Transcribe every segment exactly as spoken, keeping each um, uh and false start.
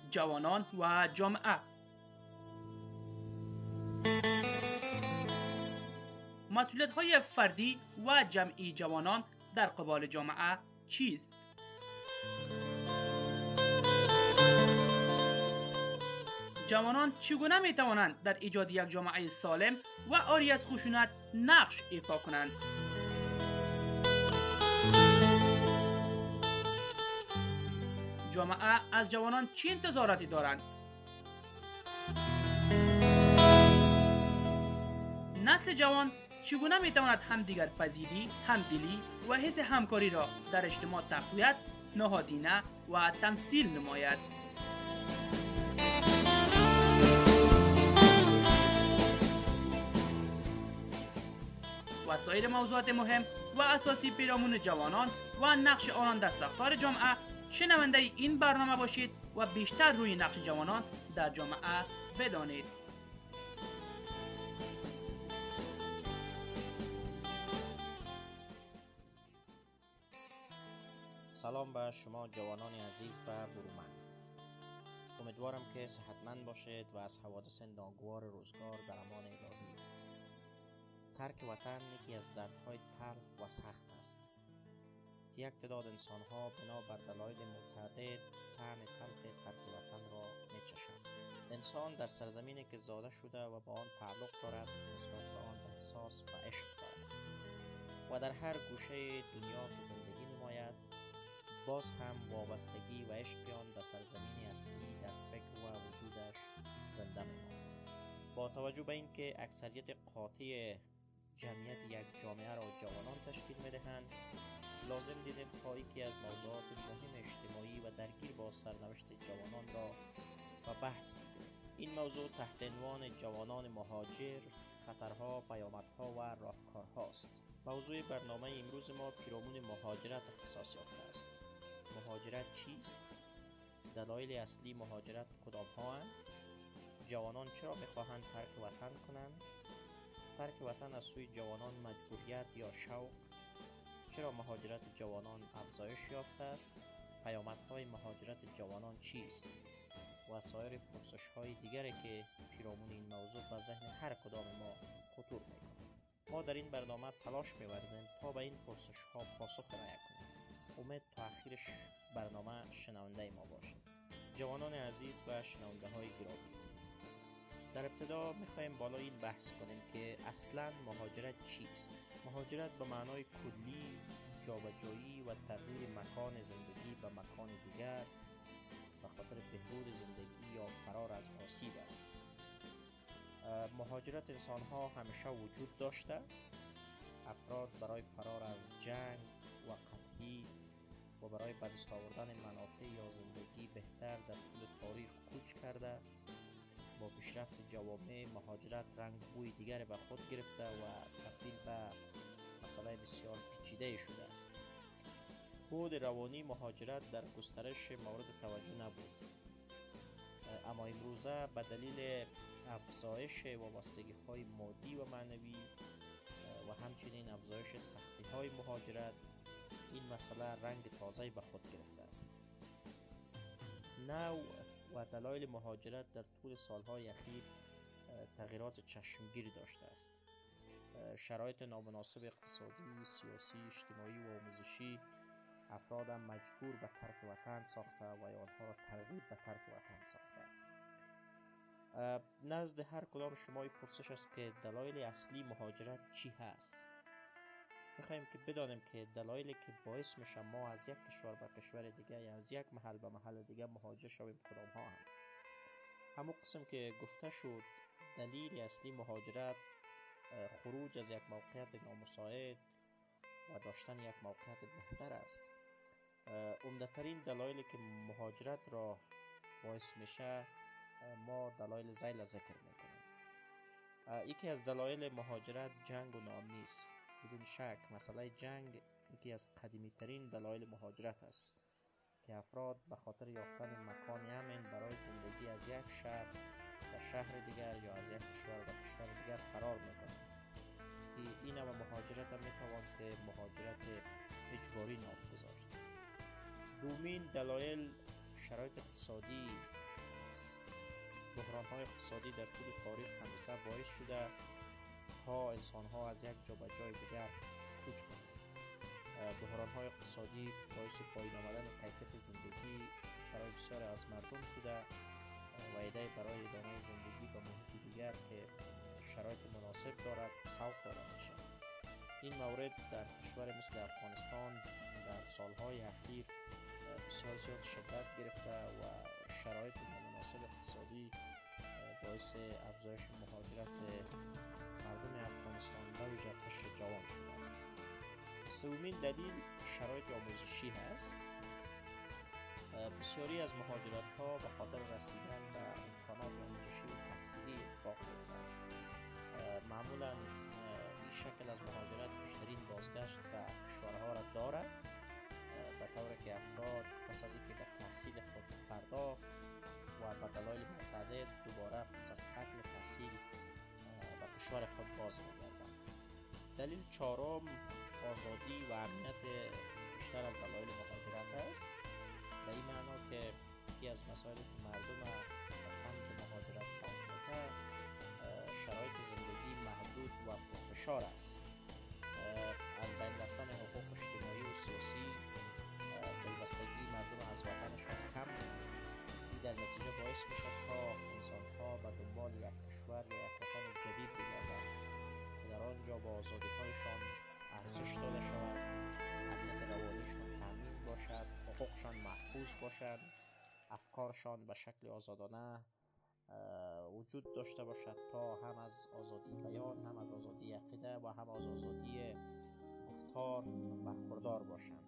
جوانان و جامعه. مسئولیت‌های فردی و جمعی جوانان در قبال جامعه چیست؟ جوانان چگونه می‌توانند در ایجاد یک جامعه سالم و عاری از خشونت نقش ایفا کنند؟ جامعه از جوانان چه انتظاراتی دارند؟ نسل جوان چگونه میتواند همدیگر پذیری، همدلی و حس همکاری را در اجتماع تقویت، نهادینه و تمثیل نماید؟ و سایر موضوعات مهم و اساسی پیرامون جوانان و نقش آنان در ساختار جامعه، شنونده این برنامه باشید و بیشتر روی نقش جوانان در جامعه بدانید. سلام به شما جوانان عزیز و برومند. امیدوارم که صحتمند باشید و از حوادث ناگوار روزگار در امان الهی. ترک وطن یکی از دردهای تلخ و سخت است که یک تعداد انسان‌ها بنا بر دلایل متعدد طعم تلخ ترک وطن را می‌چشند. انسان در سرزمینی که زاده شده و با آن تعلق دارد نسبت به آن احساس و عشق دارد و در هر گوشه دنیا که زندگی نماید باز هم وابستگی و عشق آن به سرزمین اصلی در فکر و وجودش زنده می‌ماند. با توجه به اینکه اکثریت قاطع جمعیت یک جامعه را جوانان تشکیل می‌دهند، لازم دیدیم تا یکی از موضوعات مهم اجتماعی و درگیر با سرنوشت جوانان را به بحث می‌گیریم. این موضوع تحت عنوان جوانان مهاجر، خطرها، پیامدها و راهکارهاست. موضوع برنامه امروز ما پیرامون مهاجرت اختصاص یافته است. مهاجرت چیست؟ دلایل اصلی مهاجرت کدام ها اند؟ جوانان چرا می‌خواهند ترک وطن کنند؟ ترک وطن از سوی جوانان مجبوریت یا شوق؟ چرا مهاجرت جوانان افزایش یافته است؟ پیامدهای مهاجرت جوانان چیست؟ و سایر پرسش‌های دیگری که پیرامون این موضوع به ذهن هر کدام ما خطور می‌کند. ما در این برنامه تلاش می‌ورزیم تا به این پرسش‌ها پاسخ ارائه کنیم. امید تا آخرش برنامه شنونده ما باشید. جوانان عزیز و شنونده های گرامی، در ابتدا می‌خوایم بالا این بحث کنیم که اصلاً مهاجرت چیست؟ مهاجرت به معنای کلی جابجایی و تغییر مکان زندگی به مکان دیگر به خاطر بهبود زندگی یا فرار از آسیب است. مهاجرت انسان‌ها همیشه وجود داشته. افراد برای فرار از جنگ و قحطی و برای به دست آوردن منافع یا زندگی بهتر در طول تاریخ کوچ کرده. با پیشرفت جوامع مهاجرت رنگ بوی دیگر به خود گرفته و تبدیل به مسئله بسیار پیچیده شده است. بعد روانی مهاجرت در گسترش مورد توجه نبود، اما امروزه به دلیل افزایش وابستگی های مادی و معنوی و همچنین افزایش سختی های مهاجرت این مسئله رنگ تازه‌ای به خود گرفته است. نوع و دلایل مهاجرت در طول سالهای اخیر تغییرات چشمگیری داشته است. شرایط نامناسب اقتصادی، سیاسی، اجتماعی و آموزشی افراد مجبور به ترک وطن ساخته و آنها را ترغیب به ترک وطن ساخته. نزد هر کدام شما پرسش است که دلایل اصلی مهاجرت چی هست؟ می‌خوایم که بدانیم که دلایلی که باعث میشه ما از یک کشور به کشور دیگه یا از یک محل به محل دیگه مهاجر شویم کدام ها هم. همون قسم که گفته شد دلیل اصلی مهاجرت خروج از یک موقعیت نامساعد و داشتن یک موقعیت بهتر است. عمده‌ترین دلایلی که مهاجرت را باعث میشه ما دلایل ذیل ذکر میکنیم. یکی از دلایل مهاجرت جنگ و ناامنی است. بدون شک مسئله جنگ یکی از قدیمی ترین دلایل مهاجرت است که افراد به خاطر یافتن مکان امن برای زندگی از یک شهر به شهر دیگر یا از یک کشور به کشور دیگر فرار میکنند که این نوع مهاجرت هم میتوان که مهاجرت اجباری نام گذاشت. دومین دلایل شرایط اقتصادی است. بحران‌های اقتصادی در طول تاریخ همیشه باعث شده تا انسان‌ها از یک جا به جای دیگر کوچ کنند. بحران‌های اقتصادی باعث پایین آمدن کیفیت زندگی برای بسیاری از مردم شده و ایده برای ادامه زندگی به محیط دیگر که شرایط مناسب دارد سوق داده میشه. این مورد در کشور مثل افغانستان در سالهای اخیر بسیار زیاد شدت گرفته و شرایط نامناسب اقتصادی باعث افزایش مهاجرت مردم افغانستان به ویژه قشر جوان شده است. سومین دلیل شرایط آموزشی هست. بسیاری از مهاجرت ها به خاطر رسیدن به امکانات آموزشی و تحصیلی اتفاق می‌افتد. معمولا این شکل از مهاجرت بیشترین بازگشت به کشورها را دارد، به طوری که افراد پس از اینکه به تحصیل خود پرداخت و به دلایل متعدد دوباره پس از ختم تحصیل به کشور خود باز می‌گردند. دلیل چهارم آزادی و امنیت بیشتر از دلایل مهاجرت است. به این معنا که یکی از مسائلی که مردم به سمت مهاجرت سوق می‌ده شرایط زندگی محدود و پرفشار است. از بین رفتن حقوق اجتماعی و سیاسی، دلبستگی مردم از وطنشان کم می‌شود. این در نتیجه باعث می‌شود تا انسان‌ها به دنبال یک کشور یا یک وطن جدید بگردند که در آنجا با آزادی‌هایشان ارزش داده شود، امنیت روانیشان تامین باشد، حقوقشان محفوظ باشد، افکارشان به شکل آزادانه وجود داشته باشد تا هم از آزادی بیان، هم از آزادی عقیده و هم از آزادی گفتار برخوردار باشند.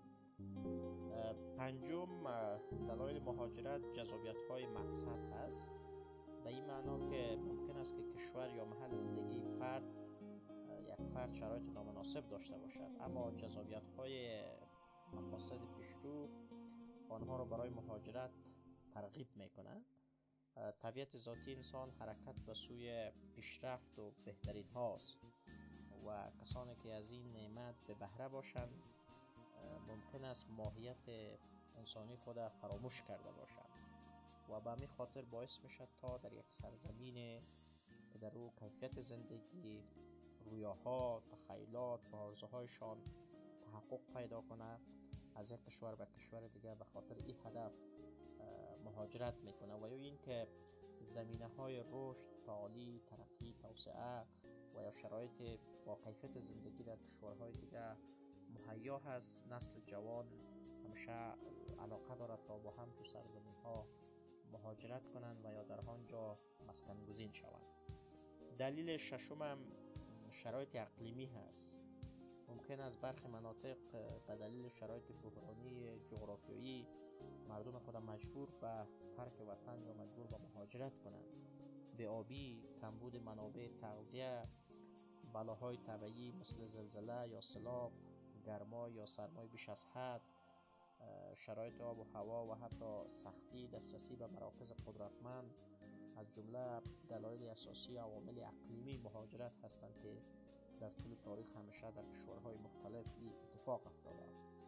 پنجم دلایل مهاجرت جذابیت‌های مقصد هست. به این معنا که ممکن است که کشور یا محل زندگی فرد یک فرد شرایط نامناسب داشته باشد، اما جذابیت‌های مقاصد پیشرو آنها را برای مهاجرت ترغیب می‌کنند. طبیعت ذاتی انسان حرکت به سوی پیشرفت و بهترین هاست و کسانی که از این نعمت به بهره باشند ممکن است ماهیت انسانی خود فراموش کرده باشند و به همین خاطر باعث میشد تا در یک سرزمین در او کیفیت زندگی، رویاها، تخیلات و آرزوهایشان تحقق پیدا کنه، از یک کشور به کشور دیگر به خاطر این هدف مهاجرت میکنه و یا این که زمینه های رشد، تعالی، ترقی، توسعه و یا شرایط با کیفیت زندگی در کشورهای دیگر مهیا هست، نسل جوان همیشه علاقه دارد تا با همچون سرزمین ها مهاجرت کنند و یا در آنجا مسکن گزین شوند. دلیل ششم هم شرایط اقلیمی هست. ممکن است برخی مناطق به دلیل شرایط بحرانی جغرافیایی مردم خود مجبور به ترک وطن یا مجبور به مهاجرت کنند. بی‌آبی، کمبود منابع تغذیه، بلاهای طبیعی مثل زلزله یا سیلاب، گرما یا سرمای بیش از حد، شرایط آب و هوا و حتی سختی دسترسی به مراکز قدرتمند از جمله دلایل اساسی عوامل اقلیمی مهاجرت هستند که در طول تاریخ همیشه در کشورهای مختلف اتفاق افتاده.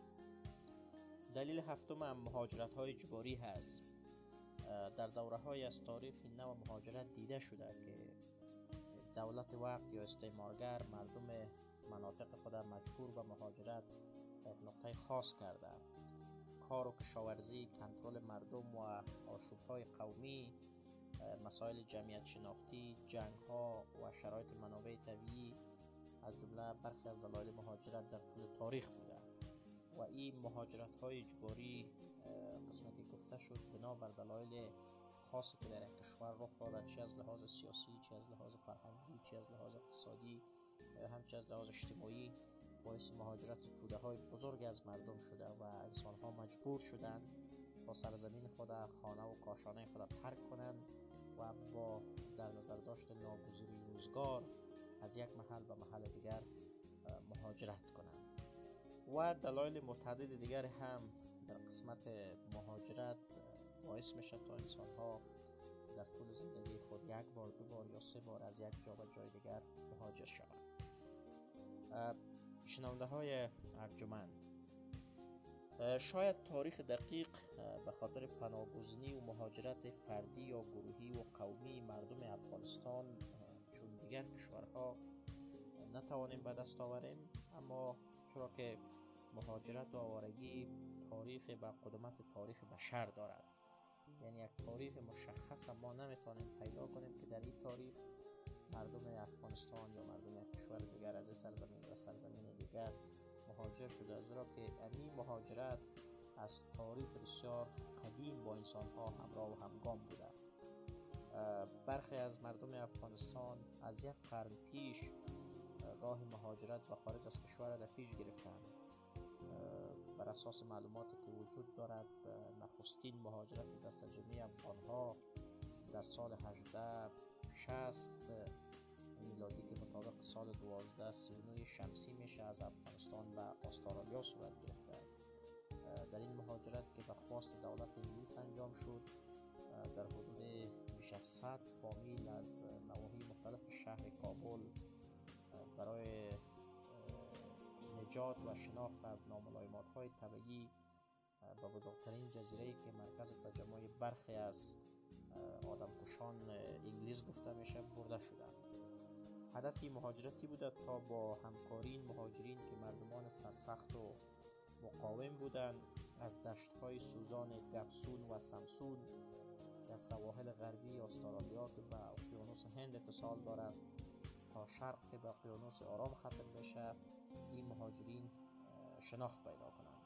دلیل هفتم هم مهاجرت های اجباری هست. در دوره های از تاریخ این نوع مهاجرت دیده شده که دولت وقت یا استعمارگر مردم مناطق خود مجبور به مهاجرت به یک نقطه خاص کرده. کار و کشاورزی، کنترل مردم و آشوب‌های قومی، مسائل جمعیت شناختی، جنگ‌ها و شرایط منابع طبیعی از جمله برخی از دلایل مهاجرت در طول تاریخ بوده و این مهاجرت‌های اجباری قسمتی گفته شد بنابر دلایل خاصی که در یک کشور رخ داده، چه از لحاظ سیاسی، چه از لحاظ فرهنگی، چه از لحاظ اقتصادی، همچنین از لحاظ اجتماعی باعث مهاجرت توده های بزرگ از مردم شده و انسان ها مجبور شدند با سرزمین خود، خانه و کاشانه خود ترک کنند و با در نظر داشت ناگزیری روزگار از یک محل به محل دیگر مهاجرت کنند. و دلایل متعدد دیگر هم در قسمت مهاجرت باعث میشه تا انسان ها در طول زندگی خود یک بار، دو بار یا سه بار از یک جا به جای دیگر مهاجر شوند. شنونده های ارجمند، شاید تاریخ دقیق به خاطر پناهگزینی و مهاجرت فردی یا گروهی و قومی مردم افغانستان چون دیگر کشورها نتوانیم به دست آوریم، اما چرا که مهاجرت و آوارگی تاریخ به قدمت تاریخ بشر دارد، یعنی یک تاریخ مشخص ما نمیتونیم پیدا کنیم که در این تاریخ مردم افغانستان یا مردم یک کشور دیگر از سرزمین و سرزمین دیگر مهاجر شده، از را که این مهاجرت از تاریخ بسیار قدیم با انسان ها همراه و همگام بوده. برخی از مردم افغانستان از یک قرن پیش راه مهاجرت به خارج از کشور در پیش گرفتند. بر اساس معلوماتی که وجود دارد، نخستین مهاجرت دست جمعی افغانها در سال هجده شصت میلادی که مطابق سال دوازده سی و نه شمسی میشه از افغانستان به استرالیا صورت گرفته. در این مهاجرت که به خواست دولت انگلیس انجام شد، در حدود بیش از صد فامیل از نواحی مختلف شهر کابل برای نجات و شناخت از ناملایمات‌های طبیعی به بزرگترین جزیره‌ای که مرکز تجمع برخی از آدمکشان انگلیس گفته میشه برده شدند. هدف مهاجرتی بوده تا با همکاری مهاجرین که مردمان سرسخت و مقاوم بودند از دشت‌های سوزان گبسون و سمسون در سواحل غربی استرالیا که به اقیانوس هند اتصال دارد تا شرق که به اقیانوس آرام ختم بشه این مهاجرین شناخت پیدا کنند.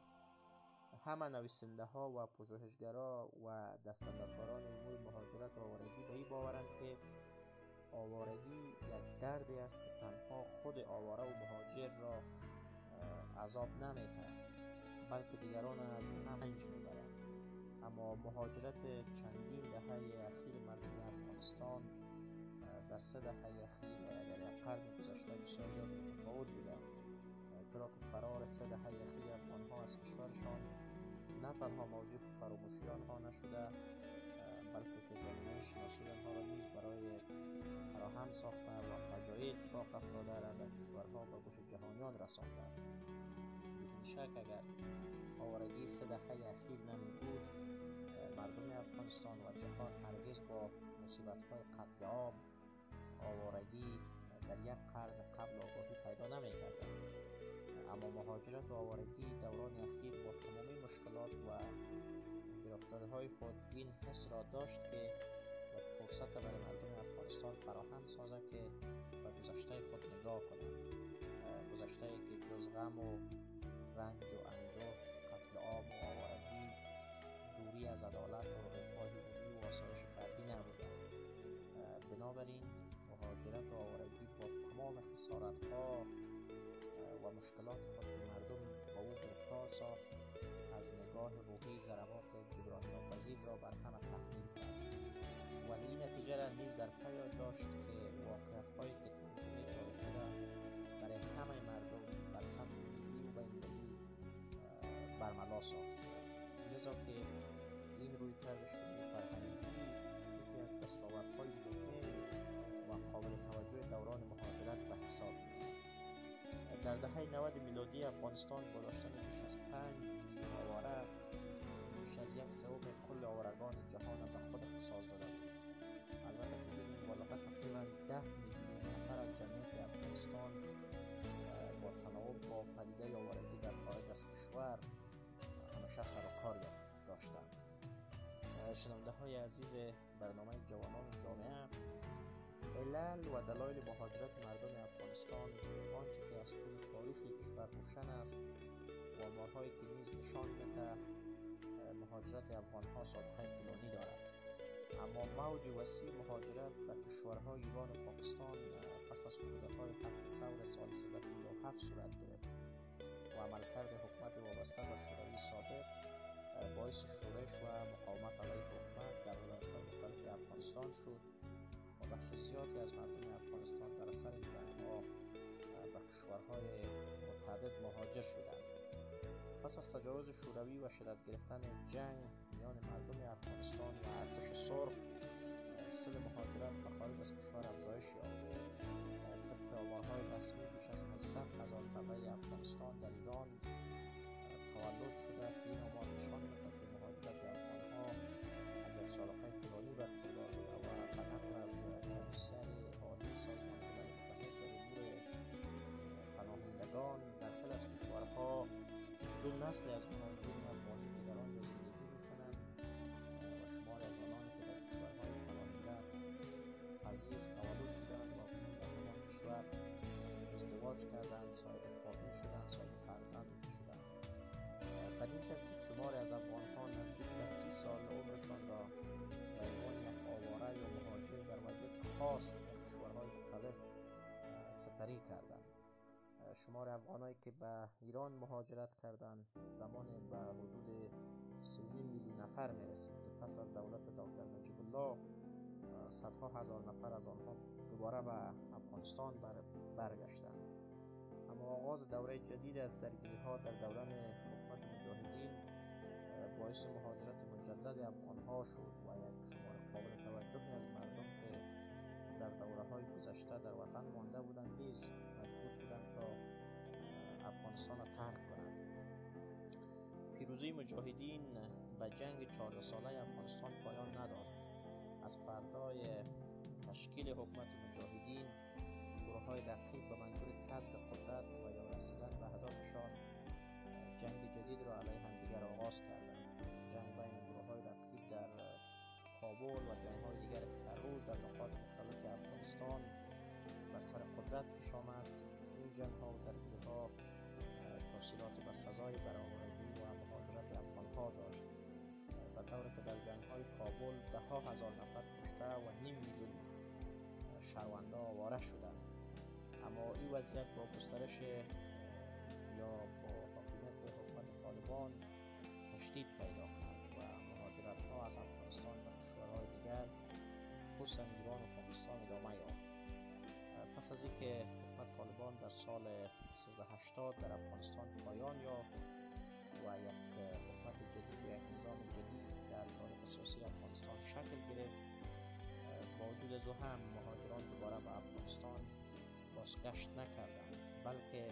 همه نویسنده ها و پژوهشگرا و دستاندرکاران امور مهاجرت و آوارگی به این باورند که آوارگی یک دردی است که تنها خود آواره و مهاجر را عذاب نمی‌دهد، بلکه دیگران از او هم رنج می‌برند. اما مهاجرت چندین دهه اخیر مردم افغانستان در سه دهه اخیر و در یک قرن گذشته بسیار زیاد متفاوت بوده، چرا که فرار سه دهه اخیر افغان‌ها از کشورشان نه تنها موجب فراموشی آنها نشده، بلکه که زمینه شناسی آنها را نیز برای فراهم ساخته و فجایع اتفاق افتاده را در کشورها به گوش جهانیان رسانده. بدون شک اگر آوارگی سه دهه اخیر نمی بود، مردم افغانستان و جهان هرگز با مصیبت‌های قتل عام، آوارگی در یک قرن قبل آگاهی پیدا نمی کردند. اما مهاجرت و آوارگی دوران اخیر با تمامی مشکلات و گرفتاری‌های خود این حس را داشت که یک فرصت برای مردم افغانستان فراهم سازد که به گذشته خود نگاه کنند، گذشته که جز غم و رنج و اندوه، قتل عام و آوارگی، دوری از عدالت و رفاه عمومی و آسایش فردی نبوده. بنابراین مهاجرت و آوارگی با تمام خسارت‌ها و مشکلات خود که مردم با او گرفتار ساخت، از نگاه روحی ضربات جبران ناپذیر را بر همه تحمیل کرد، ولی این نتیجه را نیز در پی داشت که واقعیت‌های که تنظیمی تاریخی را برای همه مردم بر سطح ملی و بین‌المللی برملا ساخت. لذا که این رویکرد اجتماعی فرهنگی یکی از دستاوردهای مهم و قابل توجه دوران مهاجرت به حساب می‌آید. در دهه نود میلادی افغانستان با داشتن بیش از پنج میلیون آواره بیش از یک سوم کل آوارگان جهان به خود اختصاص داده بود. البته که بدون مبالغه تقریبا ده میلیون نفر از جمعیت افغانستان با تناوب با پدیده آوارگی در خارج از کشور همیشه سر و کار داشتند. شنونده های عزیز برنامه جوانان جامعه، علل و دلایل مهاجرت مردم افغانستان آنچه که از طول تاریخ کشور روشن است و آمارهایی که نیز نشان می‌دهد مهاجرت افغان‌ها سابقه طولانی دارد. اما موج وسیع مهاجرت به کشورهای ایران و پاکستان پس از کودتای هفت ثور سال سیزده پنجاه و هفت صورت گرفت و عملکرد حکومت وابسته به شوروی سابق باعث شورش و مقاومت علیه حکومت در ولایت‌های مختلف افغانستان شد و بخش زیادی از مردم افغانستان در اثر این جنگ‌ها به کشورهای متعدد مهاجر شدند. پس از تجاوز شوروی و شدت گرفتن جنگ میان مردم افغانستان و ارتش سرخ، سیل مهاجرت به خارج از کشور افزایش یافت. طبق آمارهای رسمی بیش از هشتصد هزار تبع افغانستان در ایران تولد شده که از یک سابقه طولانی برخوردار بوده و به نقل از کمیسر عالی سازمان ملل متحد در امور پناهندگان در خیلی از کشورها دو نسل از مهاجرین افغانی که در آنجا زندگی میکنند و شماری از آنان که در کشورهای پناهنده پذیر تولد شدند و در همان کشور ازدواج کردند، صاحب فامیل شدند، صاحب فرزند شدند. در این ترتیب شماری از افغان‌ها نزدیک به سی سال عمرشان را به عنوان یک آواره یا مهاجر در وضعیت خاص در کشورهای مختلف سپری کردند. شمار افغانایی که به ایران مهاجرت کردند زمان به حدود سی و نیم میلیون نفر میرسید که پس از دولت دکتر نجیب الله صدها هزار نفر از آنها دوباره به افغانستان برگشتند. اما آغاز دوره جدید از درگیری ها در دوران حکومت مجاهدین باعث مهاجرت مجدد افغان ها شد و یک شمار قابل توجهی از مردم که در دوره های گذشته در وطن مانده بودند نیز مجبور شدند تا افغانستان را ترک کنند. پیروزی مجاهدین به جنگ چهارده ساله افغانستان پایان نداد. از فردای تشکیل حکومت مجاهدین گروه های رقیب به منظور کسب قدرت و یا رسیدن به هدفشان جنگ جدید را علیه همدیگر آغاز کردند. جنگ بین گروه های رقیب در کابل و جنگ های دیگر که هر روز در نقاط مختلف افغانستان بر سر قدرت پیش آمد. این جنگ ها و درگیری ها تاثیرات بسزای برآورده و مهاجرت افغان ها داشت، به طوری که در جنگ های کابل ده ها هزار نفر کشته و نیم میلیون شهرونده آواره شدند. اما این وضعیت با گسترش یا با حاکمیت حکومت طالبان تشدید پیدا کرد و مهاجرت ها از افغانستان به کشورهای دیگر خصوصا ایران و پاکستان ادامه یافت. پس از اینکه حکومت طالبان در سال سیزده هشتاد در افغانستان پایان یافت و یک حکومت جدید و یک نظام جدید در تاریخ سیاسی افغانستان شکل گرفت، با وجود از او هم مهاجران دوباره به افغانستان بازگشت نکردند، بلکه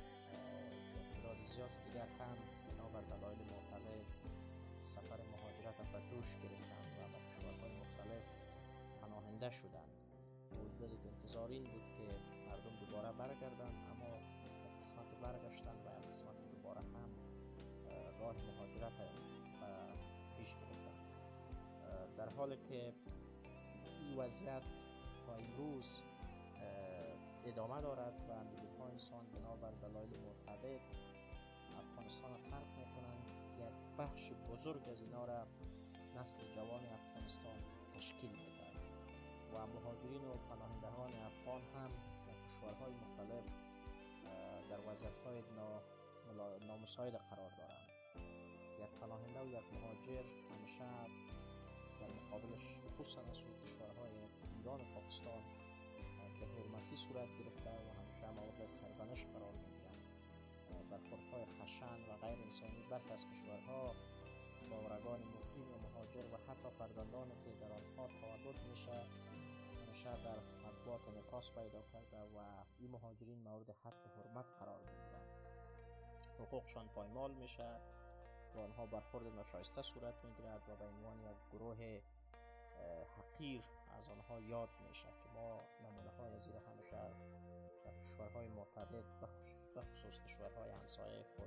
تعداد زیاد دیگر هم بنا بر دلایل معتبر سفر مهاجرت به دوش گرفتند و به کشورهای مختلف پناهنده شدند. با وجود از اینکه انتظار این بود که مردم دوباره برگردند، اما یک قسمت برگشتند و یک قسمت دوباره هم راه مهاجرت پیش گرفتند. در حالی که این وضعیت تا امروز ادامه دارد و میلیون ها انسان بنا بر دلایل متعدد افغانستان را ترک میکنند که یک بخش بزرگ از اینا را نسل جوان افغانستان تشکیل میدهد و مهاجرین و پناهندگان افغان هم در کشورهای مختلف در وضعیت‌های نامساعد قرار دارند. یک پناهنده و یک مهاجر همیشه در مقابلش خصوصا از سوی کشورهای ایران و پاکستان به حرمتی صورت گرفته و همیشه مورد سرزنش قرار میگیرند. برخوردهای خشن و غیر انسانی برخی از کشورها باورگان مقیم و مهاجر و حتی فرزندان که در آنها تولد میشه همیشه در مطبوعات انعکاس پیدا کرده و این مهاجرین مورد حق حرمت قرار میگیرند. حقوقشان پایمال میشه و آنها برخورد ناشایسته صورت میگیرد و به عنوان یک گروه حقیر از آنها یاد میشه که ما نمونه های از این همیشه از در کشورهای متعدد بخصوص کشورهای همسایه خود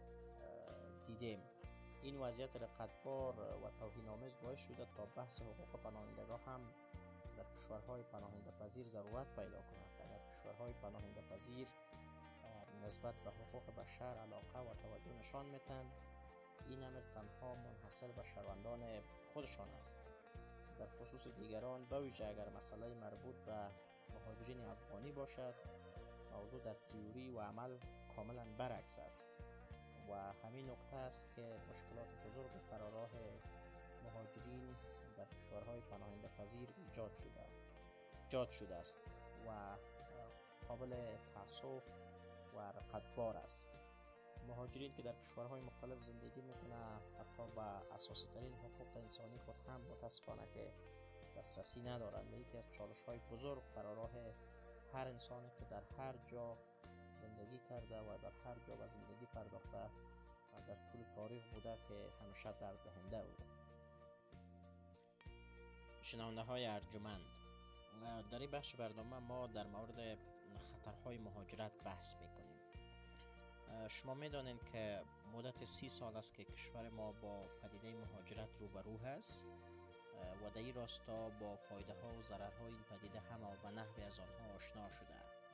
دیدیم. این وضعیت رقتبار و توهین‌آمیز باعث شده تا بحث حقوق پناهندگان هم در کشورهای پناهنده پذیر ضرورت پیدا کند. در کشورهای پناهنده پذیر نسبت به حقوق بشر علاقه و توجه نشان میتند. این امر تنها منحصر به شهروندان خودشان است. در خصوص دیگران به ویژه اگر مسئله مربوط به مهاجرین افغانی باشد، موضوع در تئوری و عمل کاملا برعکس است و همین نکته است که مشکلات بزرگ فراراه مهاجرین در کشورهای پناهنده پذیر ایجاد شده ایجاد شده است و قابل تأسف و رقتبار است. مهاجرین که در کشورهای مختلف زندگی میکنه حتی به اساسی ترین حقوق انسانی خود هم متاسفانه که دسترسی ندارند و یکی از چالش های بزرگ فراراه هر انسانی که در هر جا زندگی کرده و در هر جا به زندگی پرداخته و در طول تاریخ بوده که همیشه درد دهنده بوده. شنونده های ارجمند، در این بخش برنامه ما در مورد خطرهای مهاجرت بحث میکنیم. شما میدانید که مدت سی سال است که کشور ما با پدیده مهاجرت روبرو هست و در این راستا با فایده ها و ضررهای این پدیده هم و نحوی از آنها آشنا شده.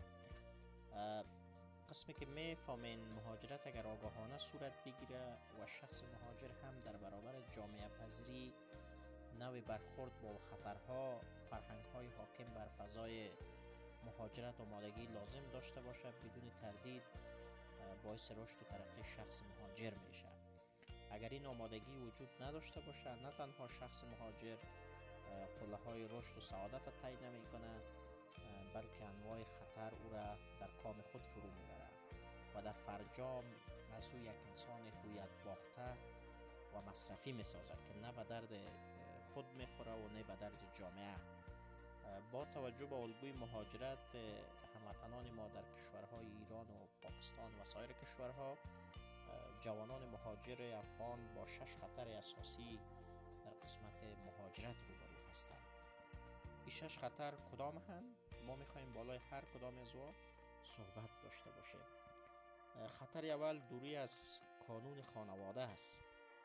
قسمی که میفهمین مهاجرت اگر آگاهانه صورت بگیره و شخص مهاجر هم در برابر جامعه پذیری نوع برخورد با خطرها، فرهنگ‌های حاکم بر فضای مهاجرت آمادگی لازم داشته باشه، بدون تردید باعث رشد و ترقی شخص مهاجر میشه. اگر این آمادگی وجود نداشته باشه، نه تنها شخص مهاجر قله های رشد و سعادت طی نمیکنه، بلکه انواع خطر او را در کام خود فرو میبره و در فرجام از او یک انسان هویت باخته و مصرفی میسازه که نه به درد خود میخوره و نه به درد جامعه. با توجه به الگوی مهاجرت هموطنان ما در کشورهای ایران و پاکستان و سایر کشورها، جوانان مهاجر افغان با شش خطر اساسی در قسمت مهاجرت روبرو هستند. این شش خطر کدام هم؟ ما میخوایم بالای هر کدام از او صحبت داشته باشه. خطر اول دوری از قانون خانواده است.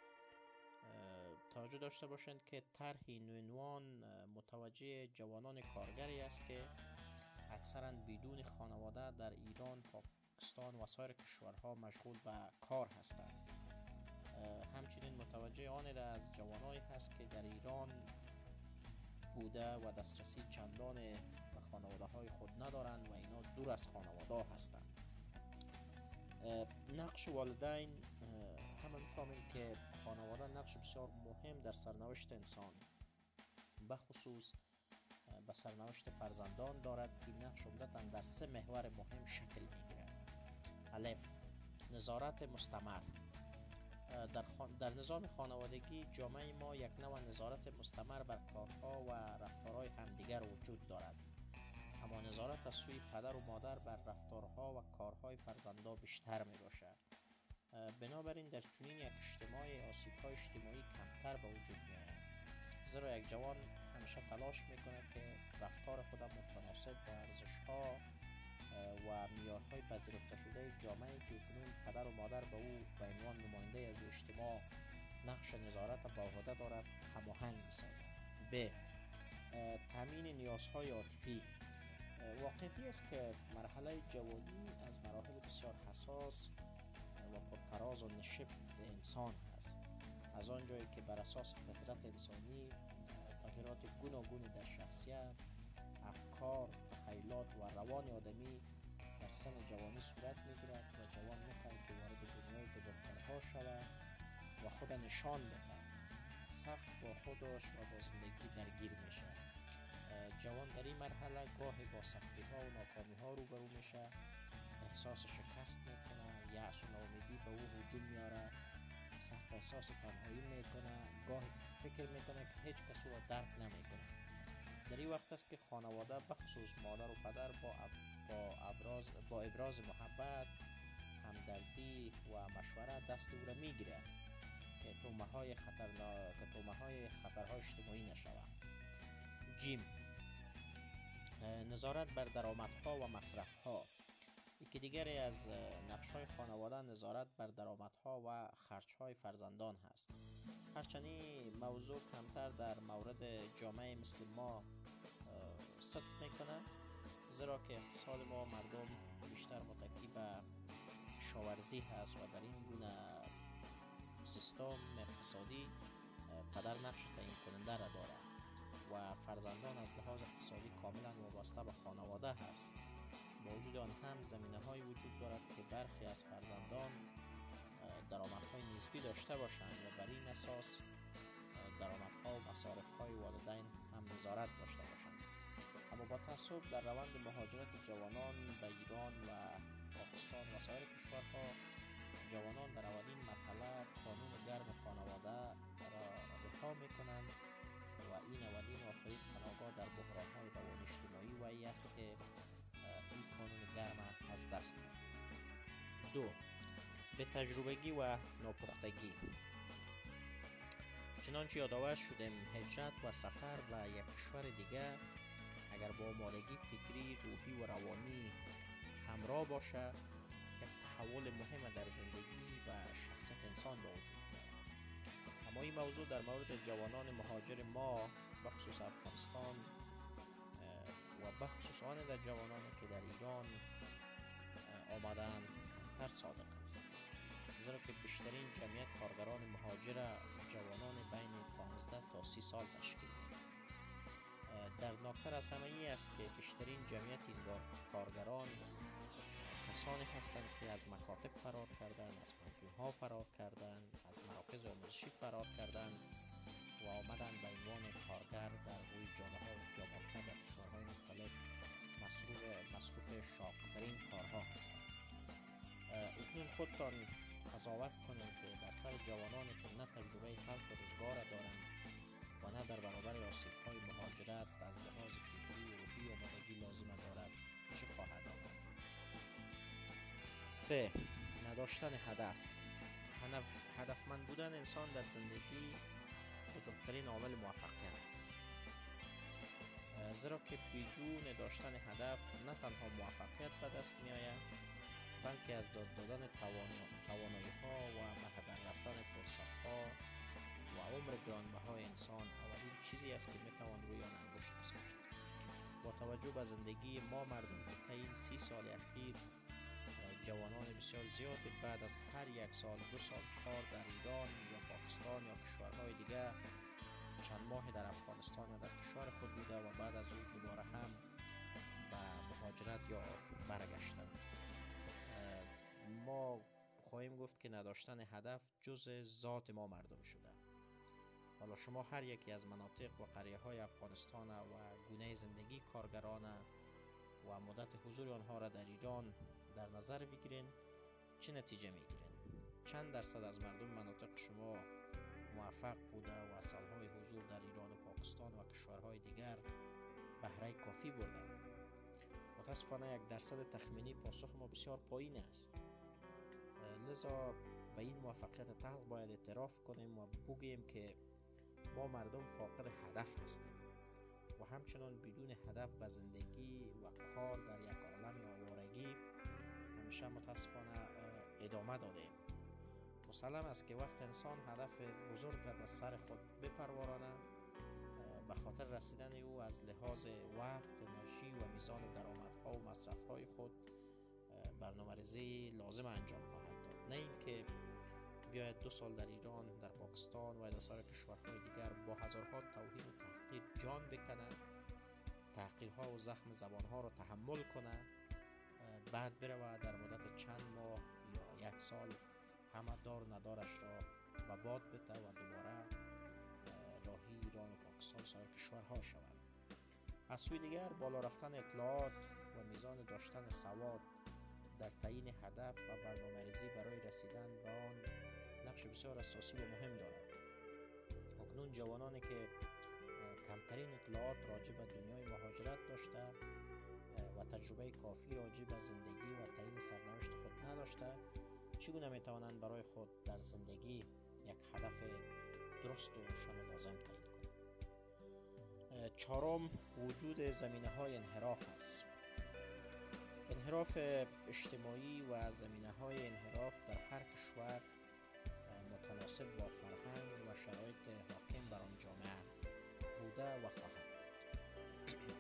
توجه داشته باشند که طرح نوینوان متوجه جوانان کارگری است که اکثرا بدون خانواده در ایران، پاکستان و سایر کشورها مشغول به کار هستند. همچنین متوجه آن از جوانایی هست که در ایران بوده و دسترسی چندان به خانواده های خود ندارند و اینا دور از خانواده هستند. نقش والدین، همه میفهمیم که خانواده نقش بسیار مهم در سرنوشت انسان، به خصوص به سرنوشت فرزندان دارد که نقش عمدتاً در سه محور مهم شکل میگیرد. الف، نظارت مستمر. در, خان... در نظام خانوادگی جامعه ما یک نوع نظارت مستمر بر کارها و رفتارهای همدیگر وجود دارد، اما نظارت از سوی پدر و مادر بر رفتارها و کارهای فرزندان بیشتر می باشد. بنابراین در چنین یک اجتماع آسیب‌های اجتماعی کمتر به وجود می آید، زیرا یک جوان همیشه تلاش می کند که رفتار خود متناسب با ارزش‌ها و معیارهای پذیرفته شده جامعه که اکنون پدر و مادر به او به عنوان نماینده از اجتماع نقش نظارت به عهده دارد هماهنگ می‌سازد. ب، تامین نیازهای عاطفی. واقعیتی است که مرحله جوانی از مراحل بسیار حساس و پرفراز و نشیب انسان هست. از آنجایی که بر اساس فطرت انسانی تغییرات گوناگونی در شخصیت، افکار، تخیلات و روان آدمی در سن جوانی صورت میگیرد و جوان میخواهد که وارد دنیای بزرگترها شود و خود نشان بده. سخت با خودش و با زندگی درگیر میشه. جوان در این مرحله گاهی با سختی ها و ناکامی ها روبرو میشه، احساس شکست میکنه، یأس و ناامیدی به او هجوم میاره، سخت احساس تنهایی میکنه، گاهی فکر میکنه که هیچ کس او را درک نمیکنه. در این وقت است که خانواده بخصوص مادر و پدر با با ابراز با ابراز محبت، همدردی و مشوره دست او را میگیره که تومه های خطرناک که تومه های خطرهای اجتماعی نشود. جیم، نظارت بر درآمدها و مصرفها. یکی دیگری از نقش‌های خانواده نظارت بر درآمدها و خرچ‌های فرزندان هست. هرچند این موضوع کمتر در مورد جامعه مثل ما صدق میکنه، زیرا که اقتصاد ما مردم بیشتر متکی به کشاورزی هست و در این گونه سیستم اقتصادی پدر نقش تعیین کننده را دارد و فرزندان از لحاظ اقتصادی کاملا وابسته به خانواده هست. با وجود آن هم زمینه های وجود دارد که برخی از فرزندان درآمدهای نسبی داشته باشند و بر این اساس درآمدها و مصارف‌های والدین هم نظارت داشته باشند. اما با تأسف در روند مهاجرت جوانان به ایران و پاکستان و سایر کشورها، جوانان در اولین مرحله قانون گرم خانواده را رها می‌کنند و این اولین و آخرین پناهگاه در بحران‌های روانی اجتماعی و ای است که این قانون گرم از دست می‌دهد. دو، به تجربگی و ناپختگی. چنانچه یادآور شدیم هجرت و سفر به یک کشور دیگه اگر با آمادگی فکری، روحی و روانی همراه باشه یک تحول مهم در زندگی و شخصیت انسان به وجود میاد. اما این موضوع در مورد جوانان مهاجر ما بخصوص افغانستان و بخصوص آن در جوانانی که در ایران آمدن کمتر صادق است، زیرا که بیشترین جمعیت کارگران مهاجر جوانان بین پانزده تا سی سال تشکیل می‌دهند. دردناکتر از همه ای است که بیشترین جمعیت این کارگران کسانی هستند که از مکاتب فرار کردند، از پنتون‌ها فرار کردند، از مراکز آموزشی فرار کردند و آمدند به عنوان کارگر در روی جاده‌ها و خیابان‌ها در کشورهای مختلف مصروف مصروف شاق‌ترین کارها هستند. اکنون خودتان قضاوت کنید که در سر جوانانی که نه تجربه تلخ روزگار دارند و نه در برابر آسیب‌های مهاجرت از لحاظ فکری و روحی آمادگی لازم دارد چه خواهد آمد؟ سه. نداشتن هدف. هدفمند بودن انسان در زندگی بزرگترین عامل موفقیت است، زیرا که بدون داشتن هدف نه تنها موفقیت به دست می آید بلکه از دست دادن توانایی ها و محبت رفتن فرصت ها و عمر گرانبهای انسان اولین چیزی است که می توان روی آن انگشت گذاشت. با توجه به زندگی ما مردم که طی این سی سال اخیر جوانان بسیار زیادی بعد از هر یک سال دو سال کار در ایران یا پاکستان یا کشورهای دیگر چند ماه در افغانستان یا در کشور خود بوده و بعد از اون دوباره هم به مهاجرت یا برگشتن. ما خواهیم گفت که نداشتن هدف جز ذات ما مردم شده. حالا شما هر یکی از مناطق و قریه های افغانستان و گونه زندگی کارگران و مدت حضور آنها را در ایران در نظر بگیرین، چه نتیجه میگیرین؟ چند درصد از مردم مناطق شما موفق بوده و از سالهای حضور در ایران و پاکستان و کشورهای دیگر بهره کافی بردن؟ متاسفانه یک درصد تخمینی پاسخ ما بسیار پایین است. لذا به این موفقیت تلخ باید اعتراف کنیم و بگوییم که ما مردم فاقد هدف هستیم و همچنان بدون هدف به زندگی و کار در یک عالم آوارگی همیشه متاسفانه ادامه دادیم. مسلم است که وقت انسان هدف بزرگ را در سر خود بپرورانه، به خاطر رسیدن او از لحاظ وقت، انرژی و میزان درآمدها و مصرفهای خود برنامه‌ریزی لازم انجام خواهد داد، نه اینکه بیاید دو سال در ایران، در پاکستان و در سایر کشورهای دیگر با هزارها توهین و تحقیر جان بکنه، تحقیرها و زخم زبانها را تحمل کنه، بعد بره و در مدت چند ماه یا یک سال همه دار و ندارش را به باد بده و دوباره راهی ایران و پاکستان و سایر کشورها شود. از سوی دیگر بالا رفتن اطلاعات و میزان داشتن سواد در تعیین هدف و برنامه‌ریزی برای رسیدن به آن نقش بسیار اساسی و مهم دارد. اکنون جوانانی که کمترین اطلاعات راجع به دنیای مهاجرت داشته و تجربه کافی راجع به زندگی و تعیین سرنوشت خود نداشته، چگونه میتوانند برای خود در زندگی یک هدف درست و روشن و لازم تعیین کنند؟ چهارم، وجود زمینه‌های انحراف است. انحراف اجتماعی و زمینه‌های انحراف در هر کشور متناسب با فرهنگ و شرایط حاکم بر آن جامعه بوده و خواهد بود.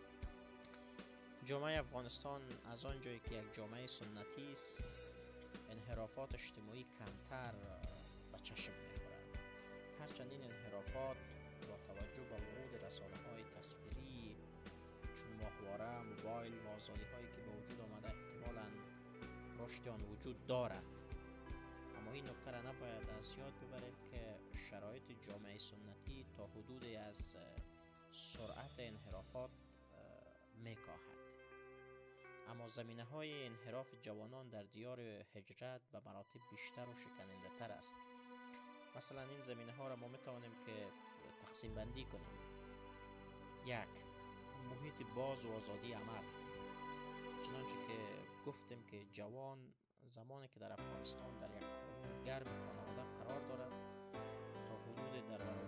جامعه افغانستان از آن جایی که یک جامعه سنتی است، انحرافات اجتماعی کمتر به چشم می‌خورد. هرچند این انحرافات با توجه به ورود رسانه‌های تصویری چون ماهواره، موبایل و آزادی‌هایی که به وجود آمده احتمالاً رشد آن وجود دارد، اما این نکته را نباید از یاد ببریم که شرایط جامعه سنتی تا حدودی از سرعت انحرافات میکاهد. اما زمینه‌های انحراف جوانان در دیار هجرت به مراتب بیشتر و شکننده تر است. مثلا این زمینه‌ها را ما میتوانیم که تقسیم بندی کنیم. یک، محیط باز و آزادی عمل. چنانچه که گفتیم که جوان زمانی که در افغانستان در یک کانون گرم خانواده قرار دارد تا حدود در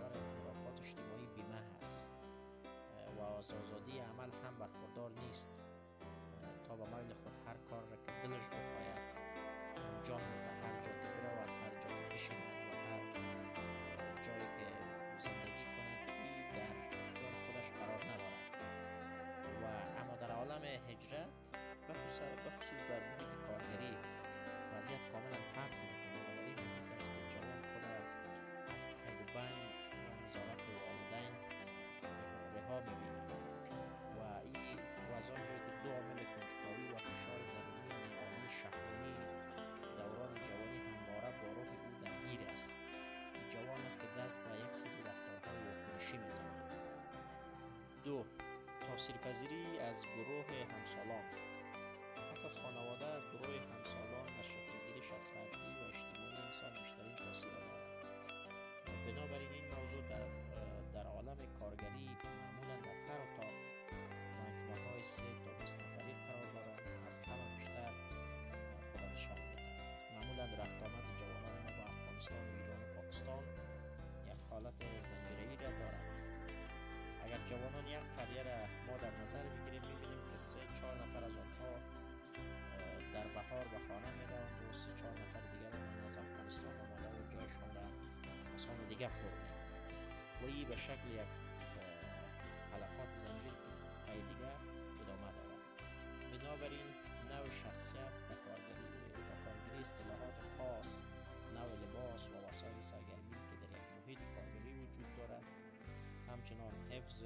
از آزادی عمل هم برخوردار نیست تا به میل خود هر کار را که دلش بخواید انجام بده، هر جا که برود، هر جا که بشیند و هر جایی که زندگی کند، این در اختیار خودش قرار ندارد. و اما در عالم هجرت بخصوص بخصوص در محیط کارگری وضعیت کاملا فرق میکنه و در این محیط است که جوان خود از قید و بند و نظارت والدین رها میبینه و این و از آنجایی که دو عامل کنجکاوی و فشار درونی یعنی عامل شهوانی دوران جوانی همواره با روح او درگیر است. این جوان است که دست به یک سری رفتارهای واکنشی میزند. دو، تاثیرپذیری از گروه همسالان. پس از خانواده، گروه همسالان در شکلگیری شخص فردی و اجتماعی انسان بیشترین تاثیر دارد. بنابراین این موضوع در در عالم کارگری که معمولا در هر اتاق مجموعه های سه تا بیست نفری قرار دارند از همه بیشتر خود نشان می‌دهد. معمولا رفت آمد جوانان ما به افغانستان و ایران و پاکستان یک حالت زنجیره‌ای را دارد. اگر جوانان یک قریه را ما در نظر بگیریم می‌بینیم که سه چهار نفر از آنها در بهار به خانه می‌روند و سه چهار نفر دیگر از افغانستان آمده و جایشان را کسان دیگر پر می‌کنند و این به شکل یک حلقات زنجیر که پای دیگر ادامه دارد. بنابراین نوع شخصیت و کارگری و کارگری اصطلاحات خاص، نوع لباس و وسایل سرگرمی که در یک محیط کارگری وجود دارد همچنان حفظ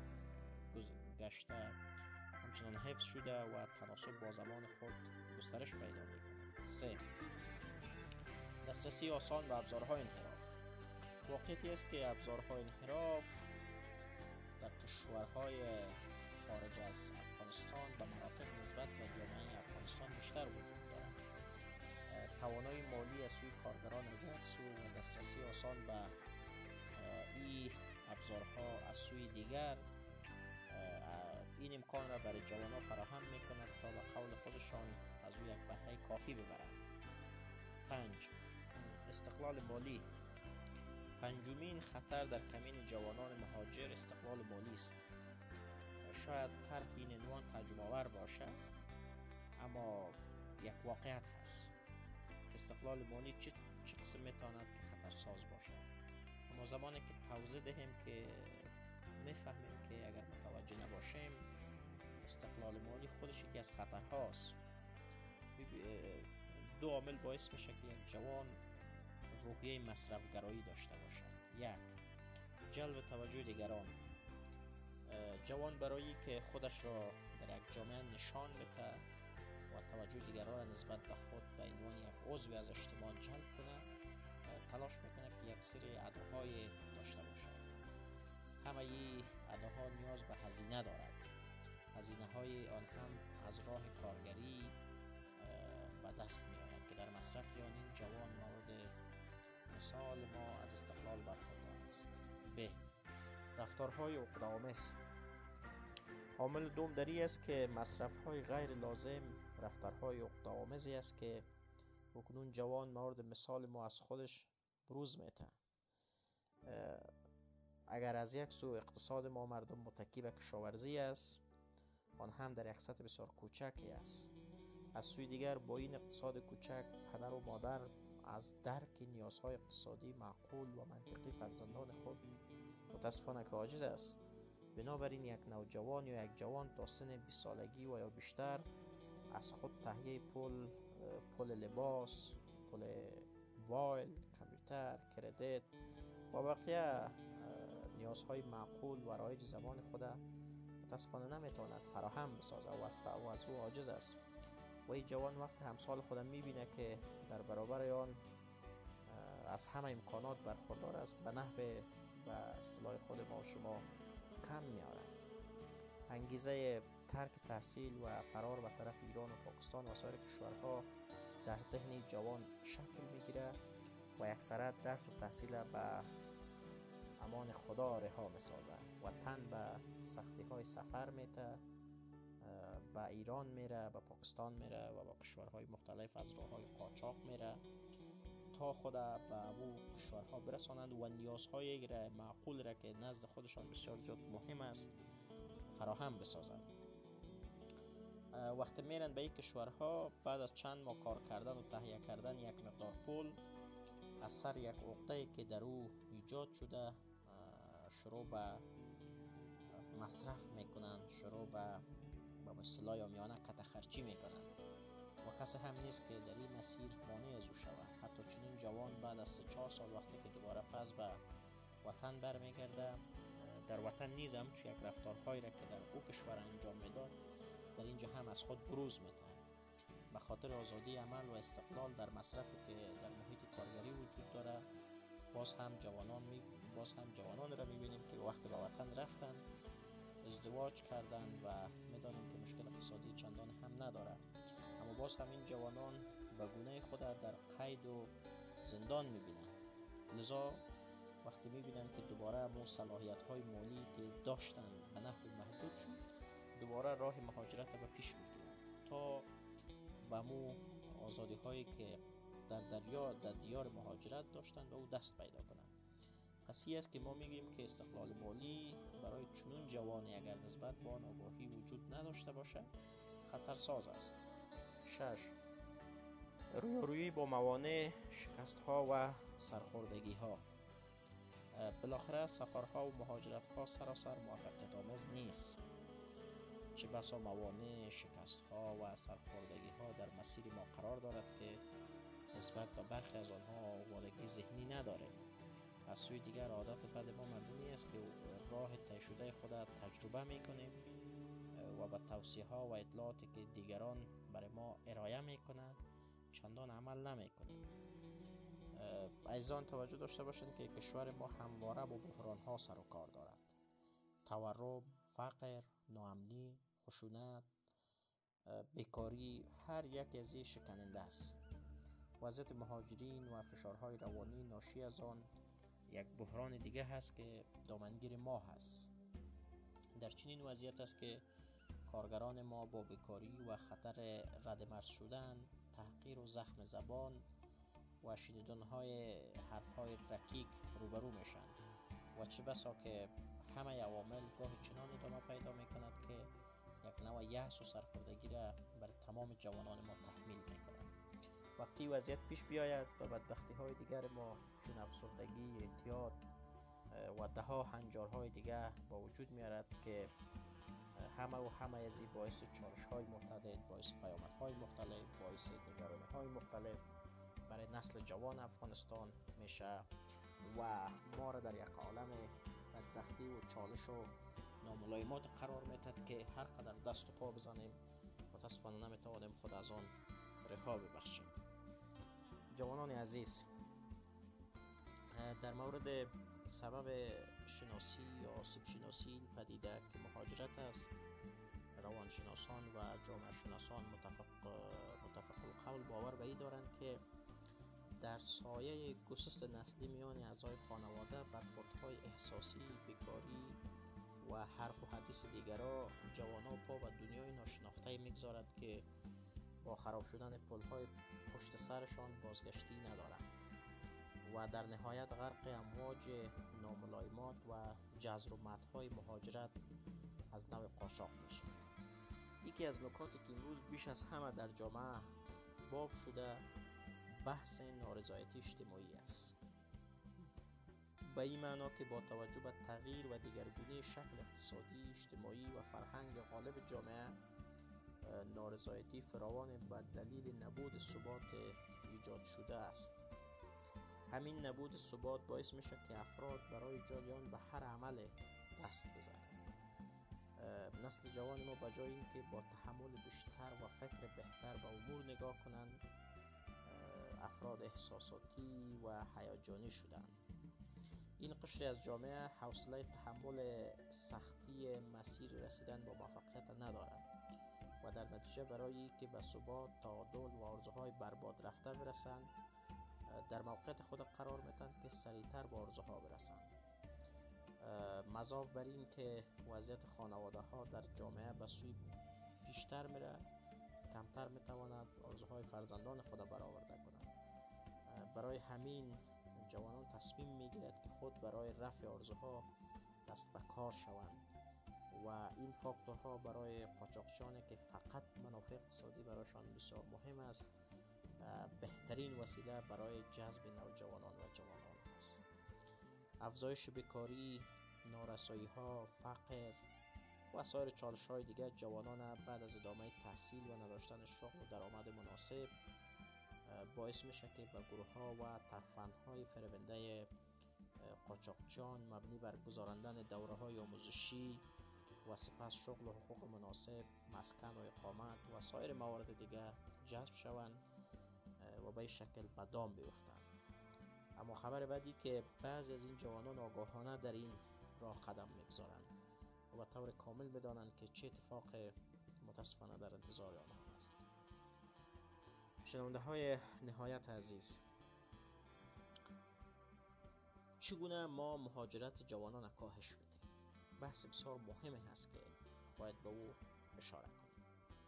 گشته همچنان حفظ شده و تناسب با زمان خود گسترش پیدا می‌کند. سه، دسترسی آسان به ابزارهای انحراف. واقعیتی است که ابزارهای انحراف در کشورهای خارج از افغانستان به مراتب نسبت به جامعه افغانستان بیشتر وجود دارد. توانایی مالی از سوی کارگران از یک سو و دسترسی آسان به این ابزارها از سوی دیگر این امکان را برای جوانان فراهم می‌کند تا به قول خودشان از او یک بهره کافی ببرند. پنج، استقلال مالی. پنجمین خطر در کمین جوانان مهاجر استقلال مالی است. شاید طرح این عنوان ترجمه آور باشد اما یک واقعیت هست که استقلال مالی چه چه قسم میتواند که خطرساز باشد. اما زمانی که توضیح دهیم که میفهمیم که اگر متوجه نباشیم استقلال مالی خودش یکی از خطرهاست. دو عامل باعث میشه که یک جوان روحیه مصرفگرایی داشته باشد. یک، جلب توجه دیگران. جوان برای که خودش را در یک جامعه نشان بده و توجه دیگران را نسبت به خود به عنوان یک عضو از اجتماع جلب کنه تلاش میکنه که یک سری اداهای داشته باشد. همه این اداها نیاز به هزینه دارد. هزینه های آن هم از راه کارگری به دست می آید که در مصرف آن این جوان مورد مثال ما از استقلال برخوردار است. ب، رفتارهای عقده‌آمیز. عامل دوم در این است که مصرف‌های غیر لازم رفتارهای عقده‌آمیزی است که اکنون جوان مورد مثال ما از خودش بروز می‌ده. اگر از یک سو اقتصاد ما مردم متکی به کشاورزی است، آن هم در یک سطح بسیار کوچکی است. از سوی دیگر با این اقتصاد کوچک پدر و مادر از درک نیازهای اقتصادی معقول و منطقی فرزندان خود متاسفانه که عاجز است. بنابراین یک نوجوان یا یک جوان تا سن بیست سالگی و یا بیشتر از خود تهیه پول پول لباس، پول موبایل، کامپیوتر، کردیت و بقیه نیازهای معقول و رایج زمان خود متاسفانه نمیتواند فراهم بسازد و از او عاجز است. و این جوان وقت همسال خود میبینه که در برابر آن از همه امکانات برخوردار است به نحو به اصطلاح خود ما و شما کم میارند. انگیزه ترک تحصیل و فرار به طرف ایران و پاکستان و سایر کشورها در ذهن جوان شکل میگیره و اکثرا درس و تحصیل به امان خدا رها میسازه و تن به سختی های سفر میته، به ایران میره، به پاکستان میره و به کشورهای مختلف از راههای قاچاق میره تا خود به او کشورها برسانند و نیازهای را معقول را که نزد خودشان بسیار زیاد مهم است فراهم بسازند. وقتی میرن به این کشورها، بعد از چند ماه کار کردن و تهیه کردن یک مقدار پول، از سر یک عقده‌ای که در او ایجاد شده شروع به مصرف میکنن، شروع به به اصطلاح عامیانه قطع خرچی میکنن و کسی هم نیست که در این مسیر مانع از او شود. حتی چنین جوان بعد از سه چهار سال وقتی که دوباره پس به وطن برمیگرده، در وطن نیز هم چون یک رفتارهایی را که در او کشور انجام میداد در اینجا هم از خود بروز میده. به خاطر آزادی عمل و استقلال در مصرفی که در محیط کارگری وجود داره، باز هم جوانان می باز هم جوانان را میبینیم که وقتی به وطن رفتن ازدواج کردن و میدانیم که مشکل اقتصادی چندان هم نداره، اما باز هم این جوانان به گونه خود در قید و زندان میبینن. لذا وقتی میبینن که دوباره مو صلاحیت های مالی که داشتن به نحو محدود شد، دوباره راه مهاجرت به پیش میگیرن تا به مو آزادی هایی که در دریا در دیار مهاجرت داشتن به او دست پیدا کنند. پس این است که ما میگیم که استقلال مالی برای چنون جوانی اگر نسبت به آن آگاهی وجود نداشته باشه خطرساز است. شش، رویارویی با موانع، شکست ها و سرخوردگی ها. بالاخره سفرها و مهاجرت ها سراسر موفقیت آمیز نیست. چه بسا موانع، شکست ها و سرخوردگی ها در مسیر ما قرار دارد که نسبت به برخی از آنها آمادگی ذهنی نداریم. از سوی دیگر عادت بد ما مردمی است که راه طی شده خود تجربه میکنیم و به توصیه ها و اطلاعاتی که دیگران برای ما ارائه میکنند چندان عمل نمیکنیم. عزیزان توجه داشته باشند که کشور ما همواره با بحران ها سر و کار دارد. تورم، فقر، ناامنی، خشونت، بیکاری، هر یک از این شکننده است. وضعیت مهاجرین و فشارهای روانی ناشی از آن یک بحران دیگه هست که دامنگیر ما هست. در چنین وضعیت است که کارگران ما با بیکاری و خطر ردمرز شدن، تحقیر و زخم زبان و شنیدنهای حرفهای رکیک روبرو میشن و چه بسا که همه عوامل گاه چنان ادامه پیدا میکند که یک نوع یأس و سرخوردگی را بر تمام جوانان ما تحمیل میکند. وقتی وضعیت پیش بیاید و بدبختی های دیگر ما چون افسردگی، اعتیاد و ده ها هنجارهای دیگر با وجود میارد که همه و همه از این باعث چالش های متعدد، باعث پیامد های مختلف، باعث نگرانی های مختلف برای نسل جوان افغانستان میشه و ما را در یک عالم بدبختی و چالش و ناملایمات قرار میدهد که هر قدر دست و پا بزنیم متاسفانه نمیتوانیم خود از آن رها ببخشیم. جوانان عزیز، در مورد سبب شناسی یا آسیب شناسی این پدیده که مهاجرت است، روانشناسان و جامعه شناسان متفق متفق القول باور به این دارند که در سایه گسست نسلی میان اعضای خانواده، برخوردهای احساسی، بیکاری و حرف و حدیث دیگرها، جوانان پا به دنیای ناشناخته میگذارد که با خراب شدن پل‌های پشت سرشان بازگشتی ندارند و در نهایت غرق امواج ناملایمات و جزر و مدهای مهاجرت از نوع قاچاق میشه. یکی از نکاتی که امروز بیش از همه در جامعه باب شده بحث نارضایتی اجتماعی است. به این معنا که با توجه به تغییر و دیگرگونی شکل اقتصادی، اجتماعی و فرهنگ غالب جامعه، نارضایتی فراوان به دلیل نبود ثبات ایجاد شده است. همین نبود ثبات باعث میشه که افراد برای جریان به هر عمل دست بزنند. نسل جوان ما به جای اینکه با تحمل بیشتر و فکر بهتر به امور نگاه کنند، افراد احساساتی و هیجانی شدند. این قشر از جامعه حوصله تحمل سختی مسیر رسیدن به موفقیت ندارد و در نتیجه برای که به ثبات، تعادل و آرزوهای برباد رفته برسند، در موقعیت خود قرار میدن که سریعتر به آرزوها برسند. مضاف بر این که وضعیت خانواده ها در جامعه به سوی پیشتر میره، کمتر میتواند آرزوهای فرزندان خود برآورده کند. برای همین جوانان تصمیم میگیرد که خود برای رفع آرزوها دست به کار شوند و این فاکتورها برای قاچاقچیانی که فقط منافع اقتصادی برایشان بسیار مهم است بهترین وسیله برای جذب نوجوانان و جوانان است. افزایش بیکاری، نارسایی ها، فقر و سایر چالش های دیگر جوانان بعد از ادامه تحصیل و نداشتن شغل و درآمد مناسب باعث میشه که به گروه ها و ترفندهای فریبنده قاچاقچیان مبنی بر گذراندن دوره های آموزشی و سپس شغل و حقوق مناسب، مسکن و اقامت و سایر موارد دیگر جذب شوند و به این شکل به دام بیفتند. اما خبر بدی که بعضی از این جوانان آگاهانه در این راه قدم میگذارند و به طور کامل بدانند که چه اتفاق متاسفانه در انتظار آنها است. شنونده های نهایت عزیز، چگونه ما مهاجرت جوانان کاهش بدیم؟ بحث بسیار مهمی هست که باید به او اشاره کنیم.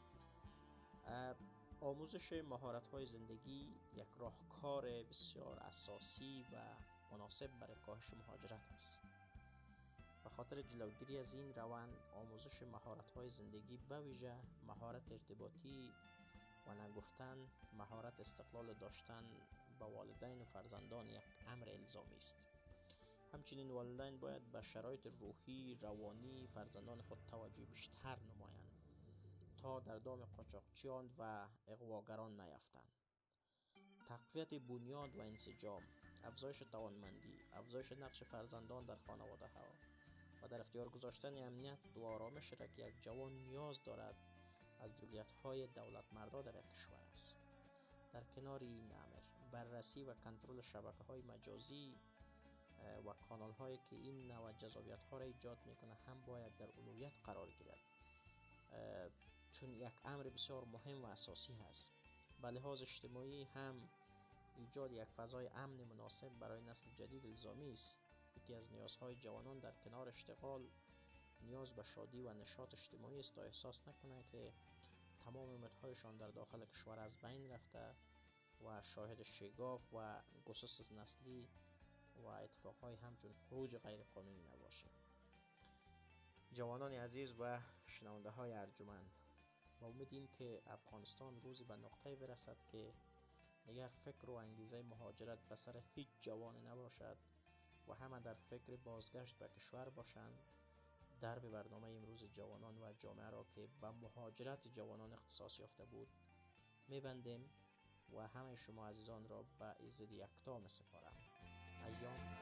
آموزش مهارت‌های زندگی یک راهکار بسیار اساسی و مناسب برای کاهش مهاجرت است. به خاطر جلوگیری از این روند، آموزش مهارت‌های زندگی به ویژه مهارت ارتباطی و نگفتن، مهارت استقلال داشتن با والدین و فرزندان یک امر الزامی است. همچنین والدین باید به شرایط روحی، روانی فرزندان خود توجه بیشتر نمایند تا در دام قاچاقچیان و اغواگران نیفتند. تقویت بنیاد و انسجام، افزایش توانمندی، افزایش نقش فرزندان در خانواده ها و در اختیار گذاشتن امنیت و آرامش را که یک جوان نیاز دارد از جزئیات های دولت مردا در یک کشور است. در کنار این امر، بررسی و کنترل شبکه های مجازی و کانال هایی که این نوع جذابیت ها را ایجاد میکنه هم باید در اولویت قرار گیرد، چون یک امر بسیار مهم و اساسی هست. به لحاظ اجتماعی هم ایجاد یک فضای امن مناسب برای نسل جدید الزامی است. یکی از نیازهای جوانان در کنار اشتغال نیاز به شادی و نشاط اجتماعی است تا احساس نکنند که تمام امیدهایشان در داخل کشور از بین رفته و شاهد شگاف و گسست نسلی و اتفاقهای همچون خروج غیر قانونی نباشیم. جوانان عزیز و شنونده های ارجمند، ما امیدیم که افغانستان روزی به نقطه برسد که دیگر فکر و انگیزه مهاجرت به سر هیچ جوان نباشد و همه در فکر بازگشت به کشور باشند. درب برنامه امروز جوانان و جامعه را که به مهاجرت جوانان اختصاص یافته بود میبندیم و همه شما عزیزان را به ایزد یکتا میسپارم. ایام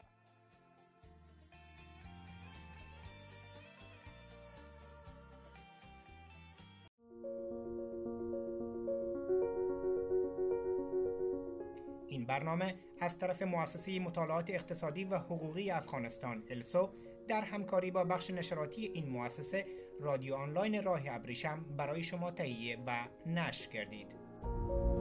این برنامه از طرف مؤسسه مطالعات اقتصادی و حقوقی افغانستان السو در همکاری با بخش نشراتی این مؤسسه رادیو آنلاین راه ابریشم برای شما تهیه و نشر کردید.